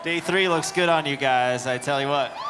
Day 3 looks good on you guys, I tell you what.